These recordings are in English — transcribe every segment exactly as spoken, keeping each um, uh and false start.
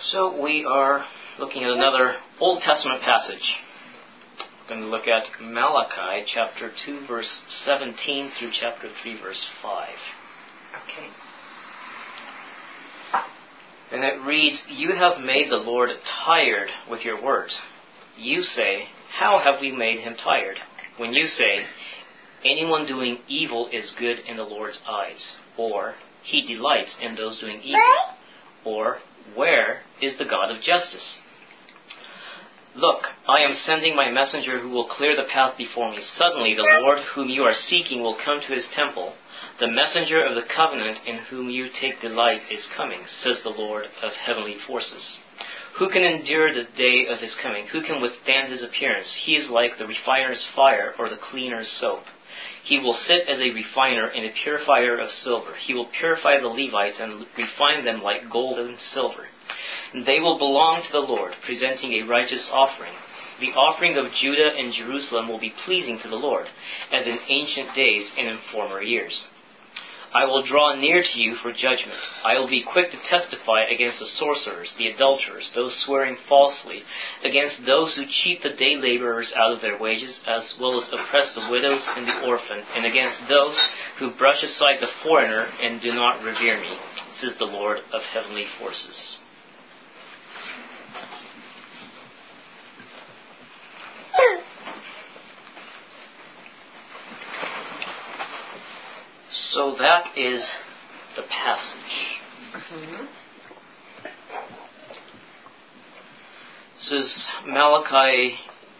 So we are looking at another Old Testament passage. We're going to look at Malachi chapter two verse seventeen through chapter three verse five. Okay. And it reads, "You have made the Lord tired with your words. You say, how have we made him tired? When you say, anyone doing evil is good in the Lord's eyes, or he delights in those doing evil, or where is the God of justice? Look, I am sending my messenger who will clear the path before me. Suddenly the Lord whom you are seeking will come to his temple. The messenger of the covenant in whom you take delight is coming, says the Lord of heavenly forces. Who can endure the day of his coming? Who can withstand his appearance? He is like the refiner's fire or the cleaner's soap. He will sit as a refiner and a purifier of silver. He will purify the Levites and refine them like gold and silver. And they will belong to the Lord, presenting a righteous offering. The offering of Judah and Jerusalem will be pleasing to the Lord, as in ancient days and in former years. I will draw near to you for judgment. I will be quick to testify against the sorcerers, the adulterers, those swearing falsely, against those who cheat the day laborers out of their wages, as well as oppress the widows and the orphan, and against those who brush aside the foreigner and do not revere me, says the Lord of heavenly forces." So that is the passage. Mm-hmm. This is Malachi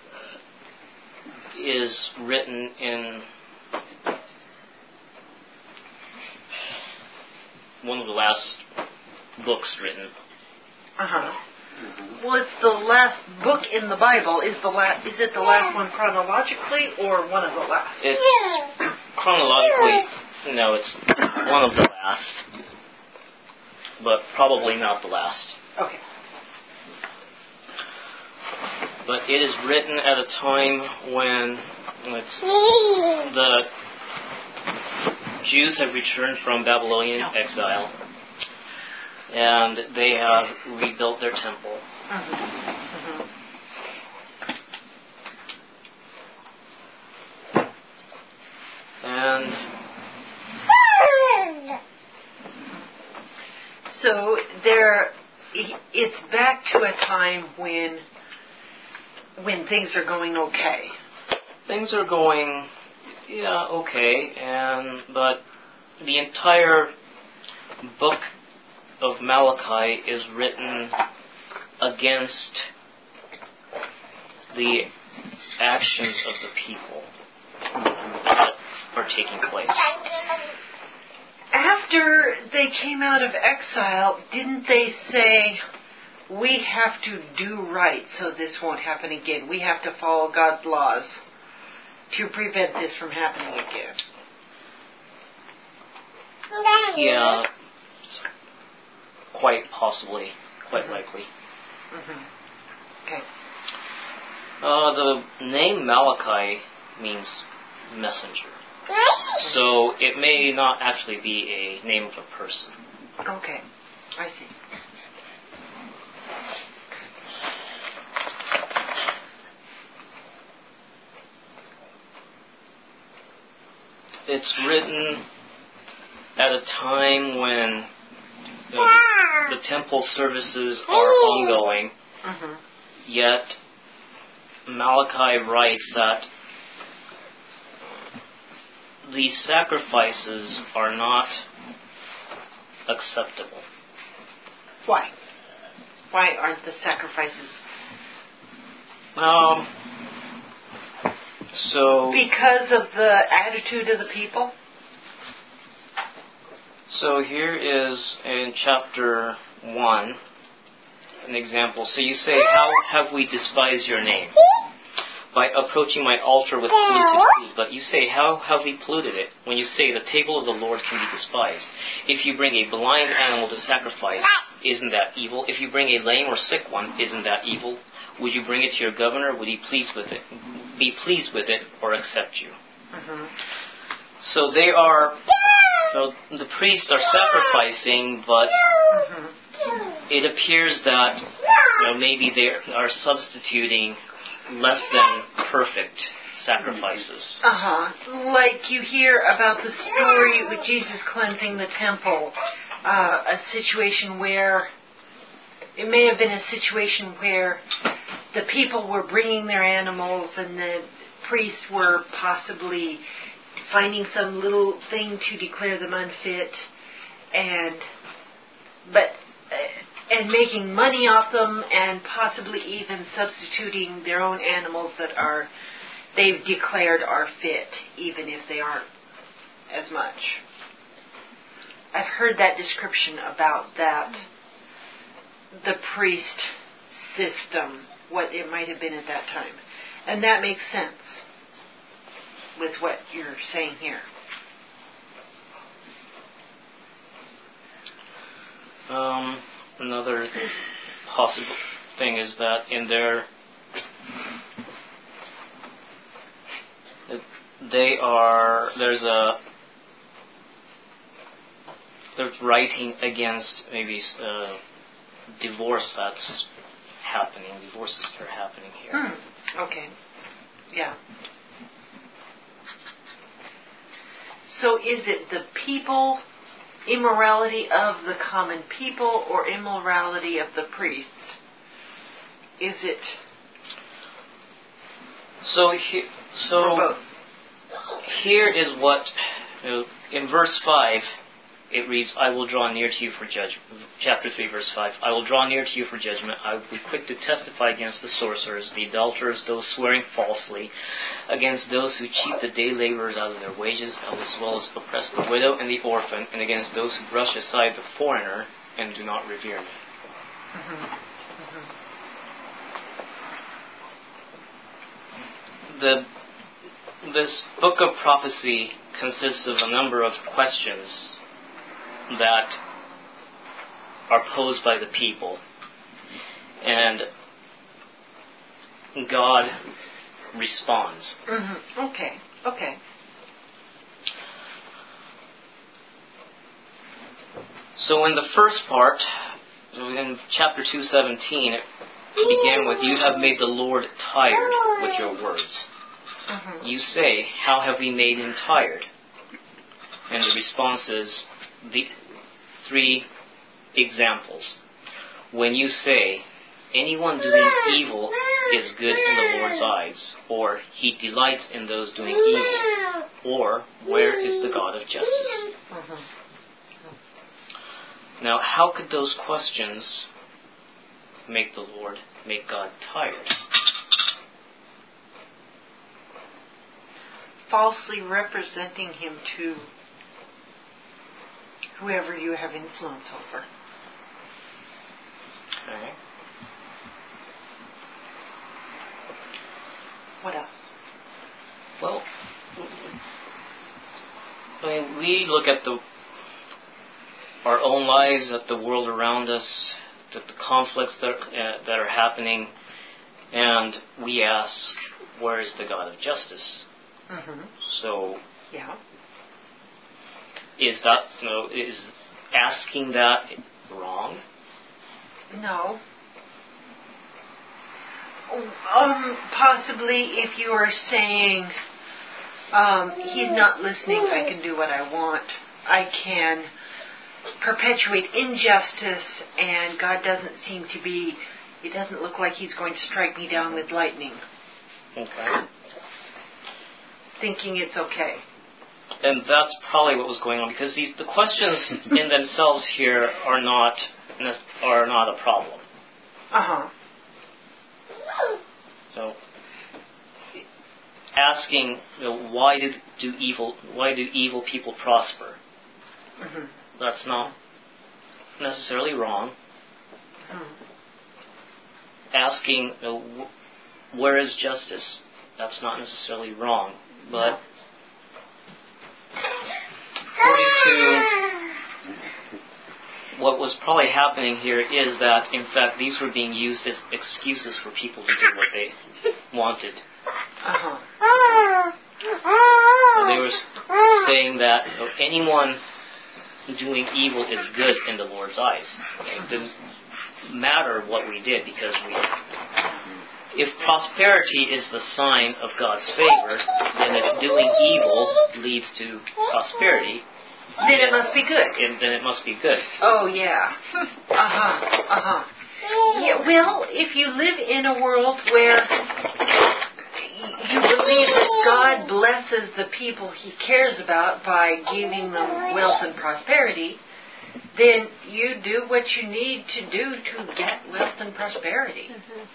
is written in one of the last books written. Uh-huh. Well, it's the last book in the Bible. Is the la- Is it the last one chronologically, or one of the last? It's chronologically, no, it's one of the last, but probably not the last. Okay. But it is written at a time when it's the Jews have returned from Babylonian exile, and they have rebuilt their temple. Mm-hmm. Mm-hmm. And so there, it's back to a time when when things are going okay. Things are going, yeah, okay, and but the entire book of Malachi is written against the actions of the people that are taking place. After they came out of exile, didn't they say, we have to do right so this won't happen again? We have to follow God's laws to prevent this from happening again. Yeah, quite possibly, quite Mm-hmm. likely. Mm-hmm. Okay. Uh, the name Malachi means messenger. So it may not actually be a name of a person. Okay. I see. It's written at a time when you know, the, the temple services are ongoing, Mm-hmm. yet Malachi writes that the sacrifices are not acceptable. Why? Why aren't the sacrifices? Um. So. Because of the attitude of the people? So here is in chapter one an example. So you say, how have we despised your name? By approaching my altar with polluted food. But you say, how have we polluted it? When you say, the table of the Lord can be despised. If you bring a blind animal to sacrifice, isn't that evil? If you bring a lame or sick one, isn't that evil? Would you bring it to your governor? Would he please with it, be pleased with it, or accept you? Mm-hmm. So they are, you know, the priests are sacrificing, but Mm-hmm. it appears that you know, maybe they are substituting less than perfect sacrifices. Uh-huh. Like you hear about the story with Jesus cleansing the temple, uh, a situation where, it may have been a situation where the people were bringing their animals and the priests were possibly finding some little thing to declare them unfit, and but uh, and making money off them, and possibly even substituting their own animals that are they've declared are fit, even if they aren't as much. I've heard that description about that, the priest system, what it might have been at that time. And that makes sense with what you're saying here. Um, another possible thing is that in their they are there's a they're writing against maybe uh, divorce that's happening, divorces that are happening here. Hmm. Okay. Yeah. So is it the people, immorality of the common people, or immorality of the priests? Is it so he, so or both? Here is what you know, in verse five it reads, I will draw near to you for judgment. Chapter three, verse five. I will draw near to you for judgment. I will be quick to testify against the sorcerers, the adulterers, those swearing falsely, against those who cheat the day laborers out of their wages, as well as oppress the widow and the orphan, and against those who brush aside the foreigner and do not revere me. Mm-hmm. Mm-hmm. The, this book of prophecy consists of a number of questions that are posed by the people, and God responds. Mm-hmm. Okay. Okay. So in the first part, in chapter two seventeen, it began with, you have made the Lord tired with your words. Mm-hmm. You say, how have we made him tired? And the response is the three examples. When you say, anyone doing evil is good in the Lord's eyes, or he delights in those doing evil, or where is the God of justice? Mm-hmm. Now, how could those questions make the Lord, make God tired? Falsely representing him to whoever you have influence over. Okay. What else? Well, I mean, we look at the our own lives, at the world around us, at the conflicts that uh, that are happening, and we ask, where is the God of justice? Mm-hmm. So, yeah. Is that, you know, is asking that wrong? No. Um, possibly if you are saying, um, he's not listening, I can do what I want. I can perpetuate injustice, and God doesn't seem to be, it doesn't look like he's going to strike me down with lightning. Okay. Thinking it's okay. And that's probably what was going on, because these the questions in themselves here are not are not a problem. Uh huh. So, asking, you know, why do do evil why do evil people prosper? Mm-hmm. That's not necessarily wrong. Mm-hmm. Asking, you know, where is justice? That's not necessarily wrong, but. No. According to what was probably happening here is that, in fact, these were being used as excuses for people to do what they wanted. Uh-huh. And they were saying that oh, anyone doing evil is good in the Lord's eyes. Okay? The, matter what we did, because we, if prosperity is the sign of God's favor, then if doing evil leads to prosperity, then it must be good. It, then it must be good. Oh, yeah. Uh-huh, uh-huh. Yeah, well, if you live in a world where you believe that God blesses the people He cares about by giving them wealth and prosperity, then you do what you need to do to get wealth and prosperity. Mm-hmm.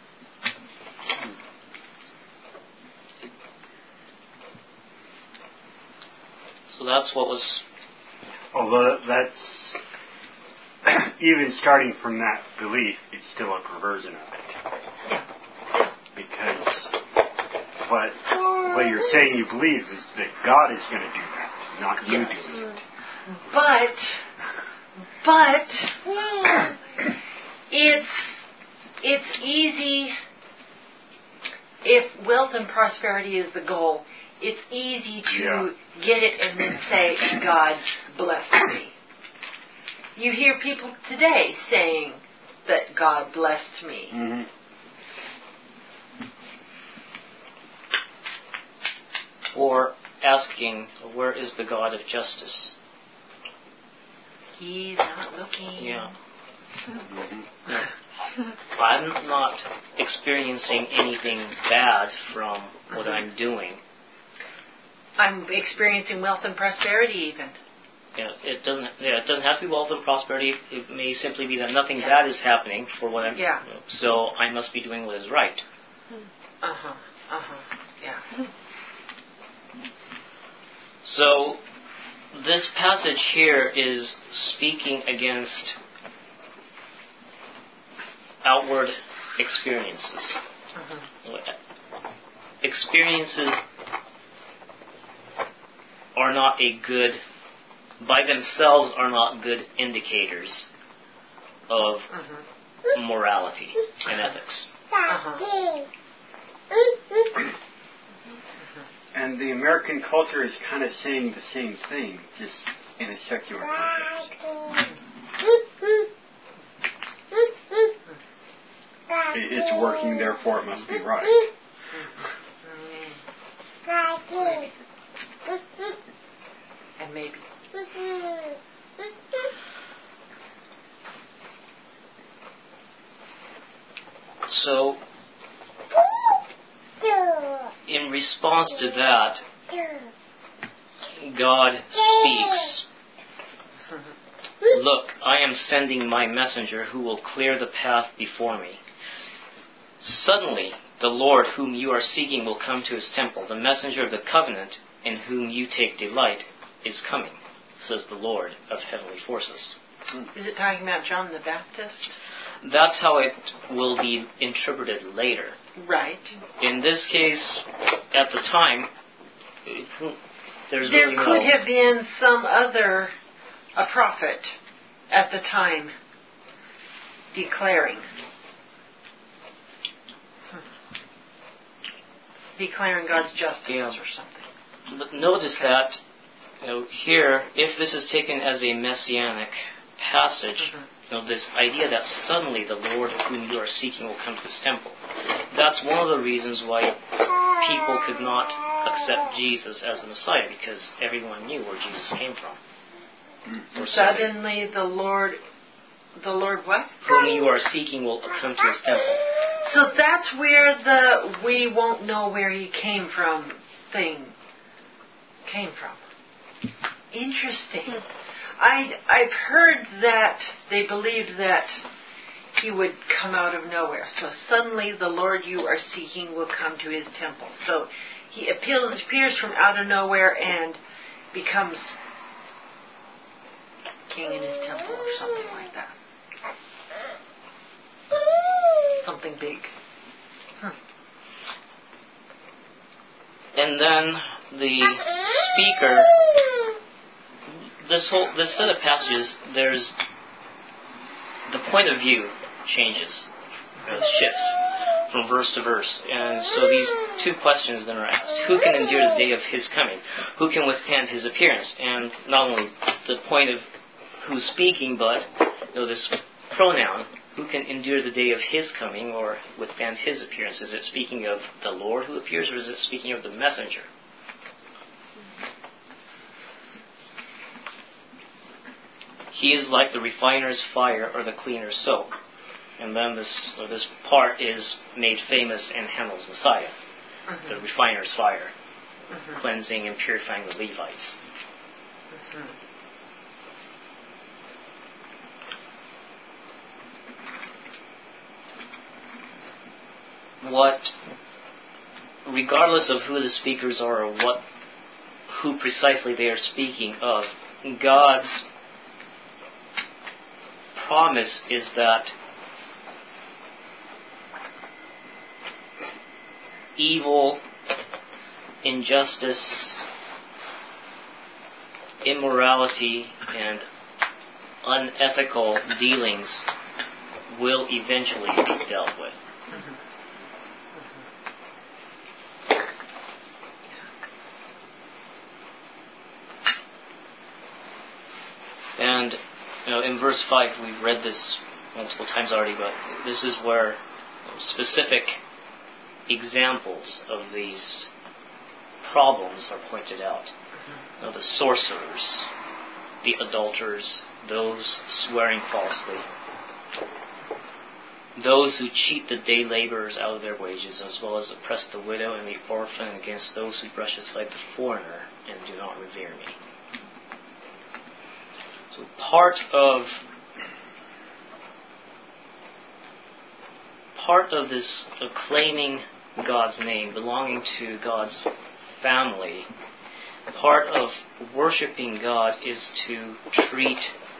So that's what was... Although that's, even starting from that belief, it's still a perversion of it. Yeah. Because what what you're saying you believe is that God is going to do that, not you Yes. doing it. But, but, it's, it's easy, if wealth and prosperity is the goal, it's easy to Yeah. get it and then say, God bless me. You hear people today saying that God blessed me. Mm-hmm. Or asking, where is the God of justice? He's not looking. Yeah. Mm-hmm. I'm not experiencing anything bad from what I'm doing. I'm experiencing wealth and prosperity even. Yeah, it doesn't. Yeah, it doesn't have to be wealth and prosperity. It may simply be that nothing Yeah. bad is happening for what I'm. Yeah. So I must be doing what is right. Uh-huh, uh-huh, yeah. So this passage here is speaking against outward experiences. Uh-huh. Experiences are not a good, by themselves are not good indicators of Uh-huh. morality and ethics. Uh-huh. And the American culture is kind of saying the same thing, just in a secular context. It- It's working, therefore it must be right. And maybe. So, in response to that, God speaks. Look, I am sending my messenger who will clear the path before me. Suddenly, the Lord whom you are seeking will come to his temple. The messenger of the covenant in whom you take delight is coming, says the Lord of heavenly forces. Is it talking about John the Baptist? That's how it will be interpreted later. Right. In this case, at the time, there's There really could no... have been some other, a prophet at the time declaring. Declaring God's justice Yeah. or something. But notice that, you know, here, if this is taken as a messianic passage, Mhm. you know, this idea that suddenly the Lord whom you are seeking will come to his temple, that's one of the reasons why people could not accept Jesus as the Messiah, because everyone knew where Jesus came from. Or Suddenly the Lord, the Lord what? whom you are seeking will come to his temple. So that's where the we won't know where he came from thing came from. Interesting. I, I've heard that they believed that he would come out of nowhere. So suddenly the Lord you are seeking will come to his temple. So he appeals, appears from out of nowhere and becomes king in his temple or something like that. Something big. Hmm. And then the speaker, this whole this set of passages, there's the point of view changes, uh, shifts from verse to verse, and so these two questions then are asked: who can endure the day of his coming? Who can withstand his appearance? And not only the point of who's speaking, but you know this pronoun, who can endure the day of his coming or withstand his appearance? Is it speaking of the Lord who appears, or is it speaking of the messenger? He is like the refiner's fire or the cleaner's soap. And then this or this part is made famous in Handel's Messiah, mm-hmm. the refiner's fire, mm-hmm. cleansing and purifying the Levites. Mm-hmm. What, regardless of who the speakers are or what, who precisely they are speaking of, God's promise is that evil, injustice, immorality, and unethical dealings will eventually be dealt with. Mm-hmm. And you know, in verse five, we've read this multiple times already, but this is where specific examples of these problems are pointed out. Mm-hmm. You know, the sorcerers, the adulterers, those swearing falsely, those who cheat the day laborers out of their wages, as well as oppress the widow and the orphan, against those who brush aside the foreigner and do not revere me. So part of part of this acclaiming God's name, belonging to God's family, part of worshiping God is to treat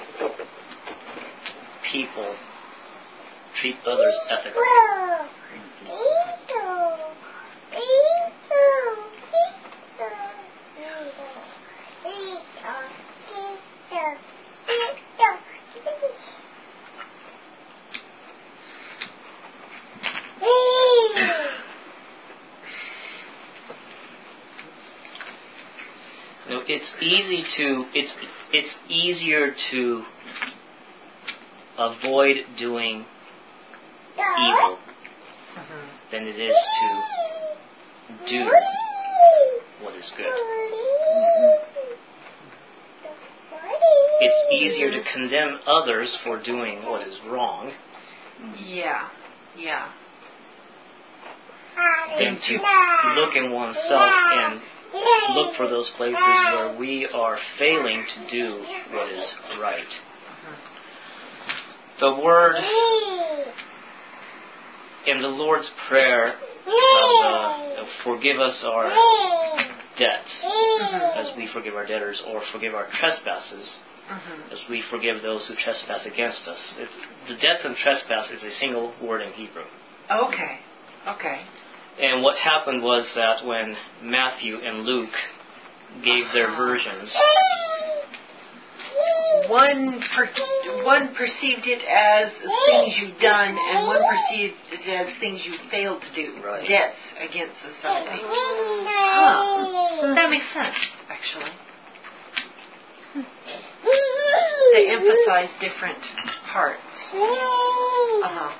people, treat others ethically. You know, it's easy to it's it's easier to avoid doing evil mm-hmm. than it is to do what is good. It's easier to condemn others for doing what is wrong. Yeah, yeah. Than to look in oneself and look for those places where we are failing to do what is right. The word in the Lord's Prayer, uh, forgive us our debts as we forgive our debtors, or forgive our trespasses as we forgive those who trespass against us. It's, the debts and trespass is a single word in Hebrew. Okay, okay. And what happened was that when Matthew and Luke gave their versions, one per, one perceived it as things you've done, and one perceived it as things you failed to do, right. Debts against society. Huh. That makes sense, actually. They emphasize different parts. Uh-huh.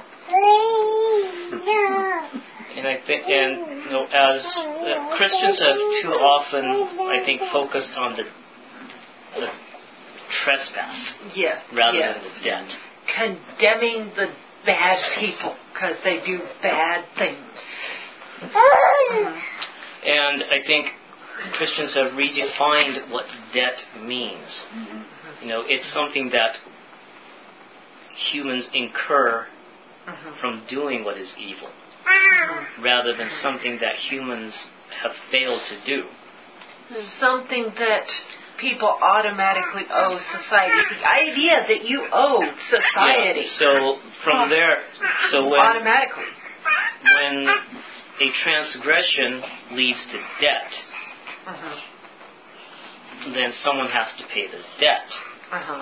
And I think, and you know, as uh, Christians have too often, I think, focused on the, the trespass yes, rather yes. than the debt. Condemning the bad people because they do bad things. Mm-hmm. And I think Christians have redefined what debt means. Mm-hmm. You know, it's something that humans incur mm-hmm. from doing what is evil, mm-hmm. rather than something that humans have failed to do. Something that people automatically owe society. The idea that you owe society. Yeah, so from oh. there, so when automatically, when a transgression leads to debt, uh-huh. then someone has to pay the debt. Uh-huh.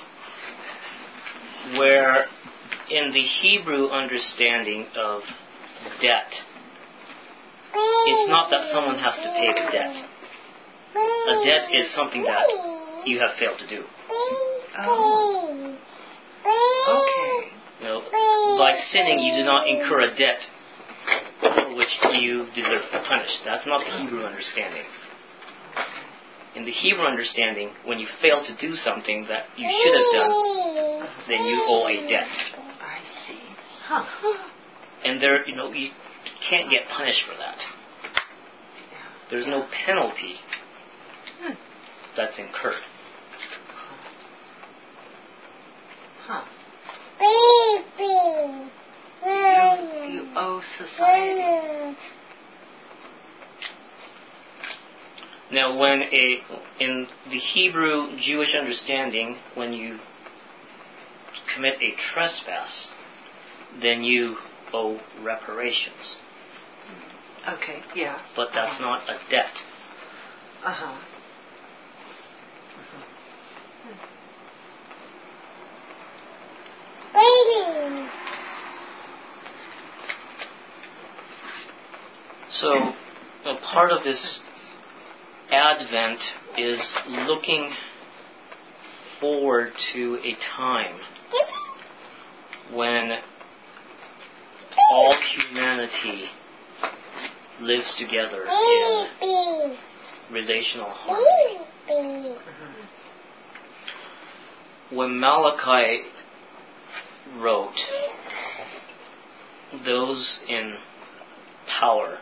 Where in the Hebrew understanding of debt, it's not that someone has to pay the debt. A debt is something that you have failed to do. Oh. Okay. You know, sinning, you do not incur a debt for which you deserve to be punished. That's not the Hebrew understanding. In the Hebrew understanding, when you fail to do something that you should have done, then you owe a debt. I see. Huh. And there, you know, you can't get punished for that. There's no penalty that's incurred. Huh. You, you owe society. Now, when a in the Hebrew Jewish understanding, when you commit a trespass, then you owe reparations. Okay, yeah. But that's uh-huh. not a debt. Uh-huh. uh-huh. So, a part of this Advent is looking forward to a time when all humanity lives together in relational harmony. When Malachi wrote, those in power,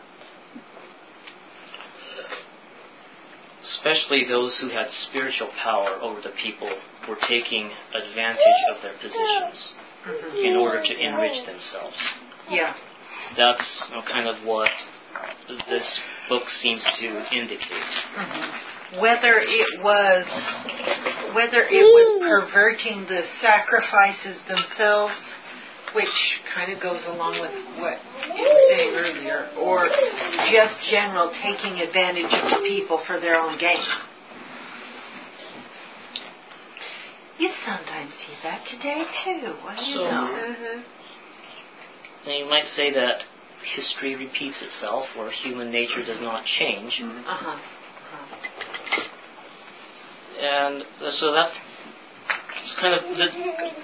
especially those who had spiritual power over the people, were taking advantage of their positions mm-hmm. in order to enrich themselves. Yeah. That's you know, kind of what this book seems to indicate. Mm-hmm. Whether it was whether it was perverting the sacrifices themselves, which kind of goes along with what you were saying earlier, or just general taking advantage of the people for their own gain. You sometimes see that today too. What do you so, know? Mm-hmm. And you might say that history repeats itself, or human nature does not change. Uh-huh. Uh-huh. And so that's it's kind of the,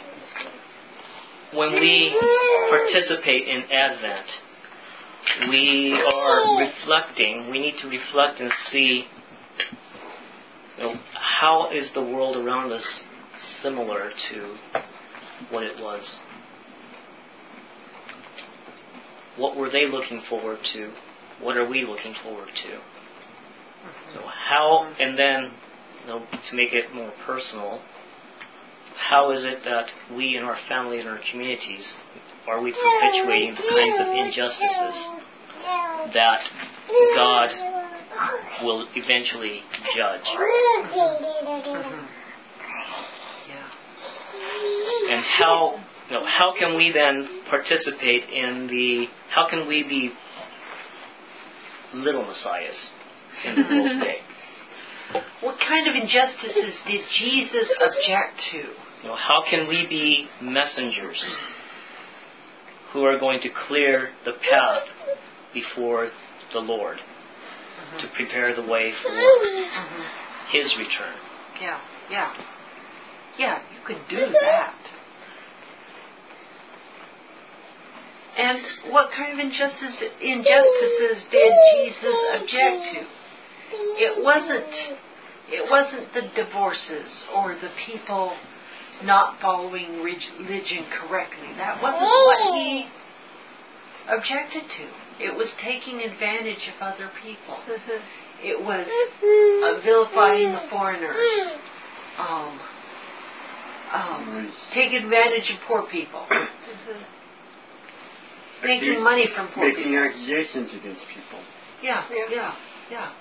when we participate in Advent, we are reflecting. We need to reflect and see, you know, how is the world around us similar to what it was. What were they looking forward to? What are we looking forward to? Mm-hmm. So how, and then, you know, to make it more personal, how is it that we in our families and our communities, are we perpetuating the kinds of injustices that God will eventually judge? Mm-hmm. Yeah. And how, you know, how can we then participate in the, how can we be little messiahs in the world today? What kind of injustices did Jesus object to? You know, how can we be messengers who are going to clear the path before the Lord mm-hmm. to prepare the way for mm-hmm. His return? Yeah, yeah. Yeah, you can do that. And what kind of injustices, injustices did Jesus object to? It wasn't, it wasn't the divorces or the people not following religion correctly. That wasn't what he objected to. It was taking advantage of other people. It was uh, vilifying the foreigners. Um, um, taking advantage of poor people. Making money from poor making people. Making accusations against people. Yeah, yeah, yeah. yeah.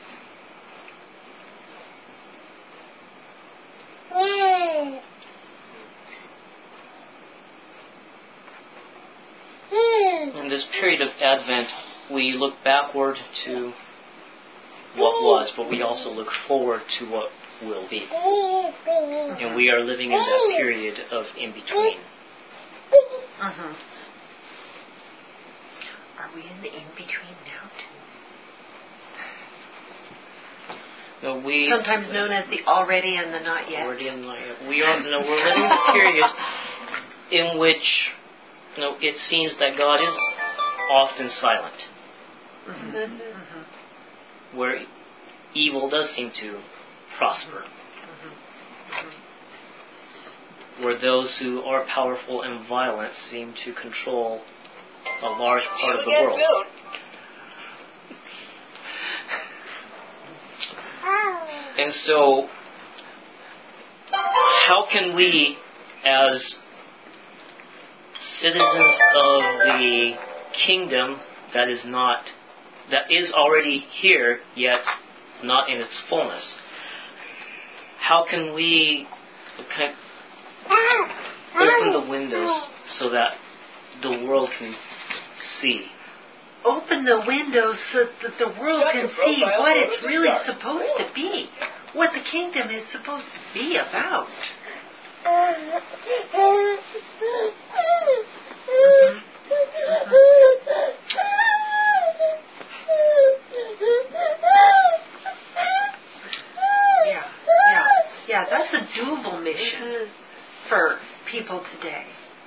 In this period of Advent, we look backward to what was, but we also look forward to what will be. And we are living in that period of in-between. Uh-huh. Are we in the in-between now, too? No, we, Sometimes known as the already and the not yet. Already and not yet. We are, no, we're living in a period in which you know, it seems that God is often silent, Mm-hmm. Mm-hmm. where evil does seem to prosper, Mm-hmm. where those who are powerful and violent seem to control a large part of the world. And so, how can we, as citizens of the kingdom that is not, that is already here, yet not in its fullness, how can we kind of open the windows so that the world can see? Open the windows so that the world can see what it's really supposed to be, what the kingdom is supposed to be about. Yeah, yeah, yeah, that's a doable mission for people today.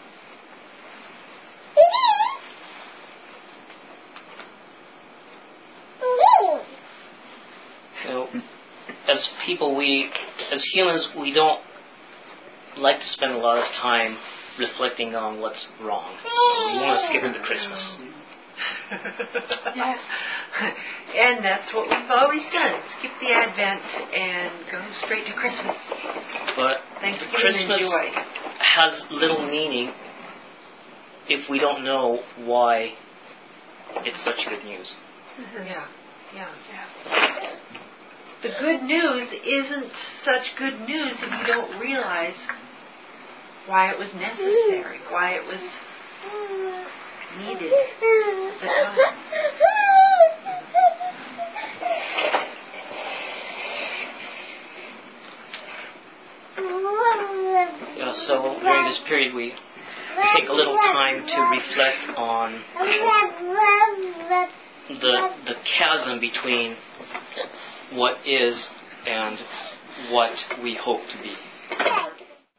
You know, as people, we, as humans, we don't like to spend a lot of time reflecting on what's wrong. We want to skip into Christmas. Yeah. And that's what we've always done. Skip the Advent and go straight to Christmas. But Thanksgiving Christmas and joy. has little meaning if we don't know why it's such good news. Yeah, yeah, yeah. The good news isn't such good news if you don't realize why it was necessary, why it was needed at the time. Yeah, so during this period we, we take a little time to reflect on the the chasm between what is and what we hope to be.